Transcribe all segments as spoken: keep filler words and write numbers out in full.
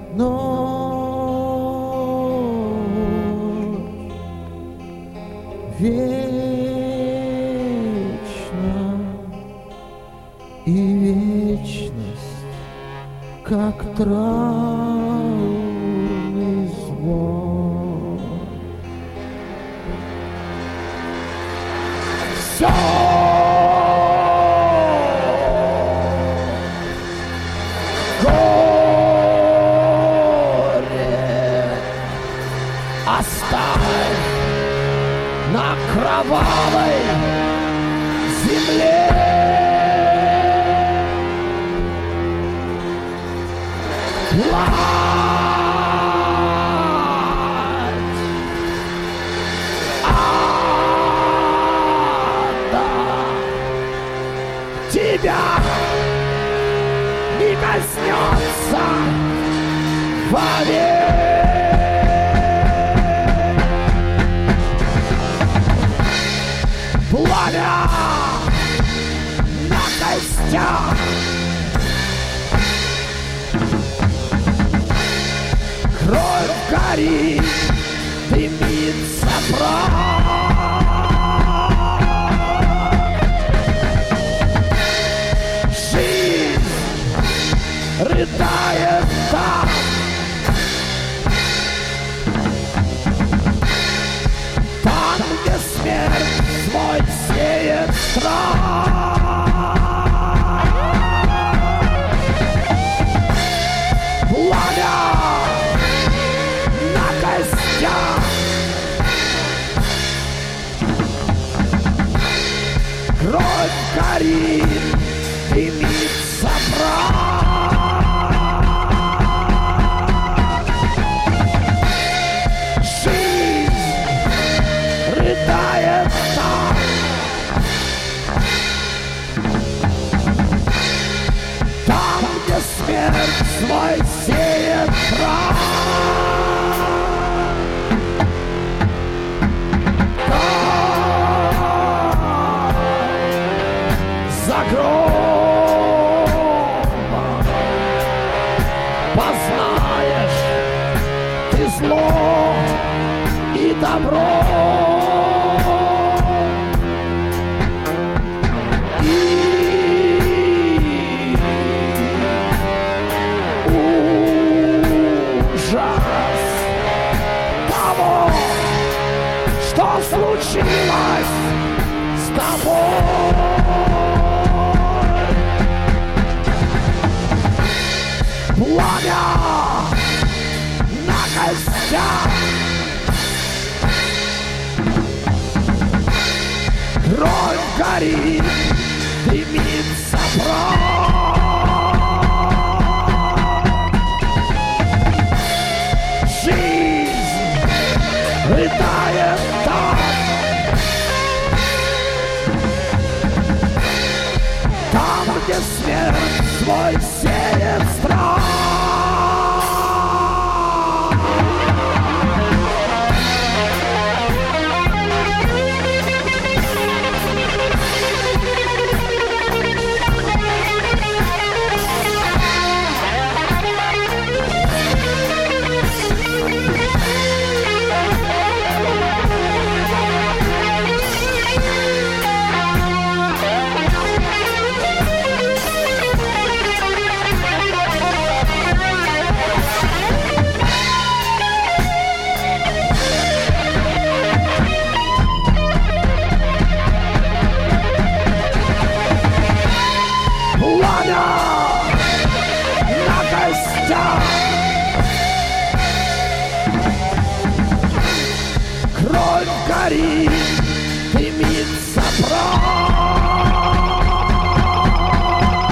Вечно и вечность, как траурный звон. Все горе оставь на кровавой земле. Плачь ада тебя не коснется вовек. Пламя на костях, кровь горит, дымится прах. Жизнь рыдает там, там, где смерть свой сеет страх. Пламя на костях, кровь горит, дымится прах. Жизнь рыдает там, там, где смерть свой сеет прах. За гробом познаешь ты зло и добро. И ужас того, что случилось с тобой. Пламя на костях, кровь горит, дымится прах. Жизнь рыдает там, там, где смерть свой сеет страх. Кровь горит, дымится прах.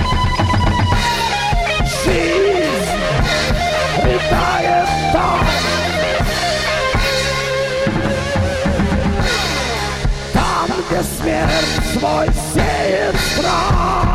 Жизнь рыдает там, там, где смерть свой сеет страх.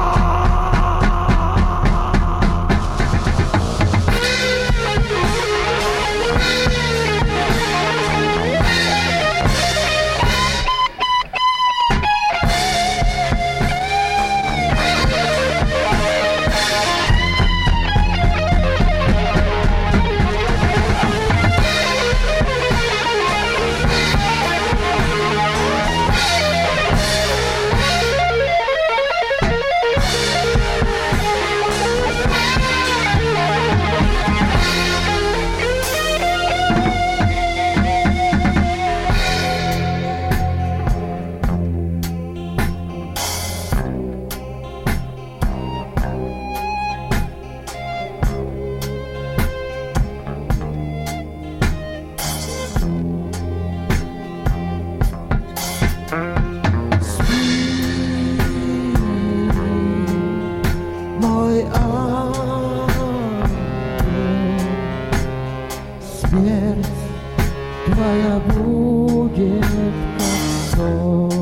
смерть твоя будет как сон.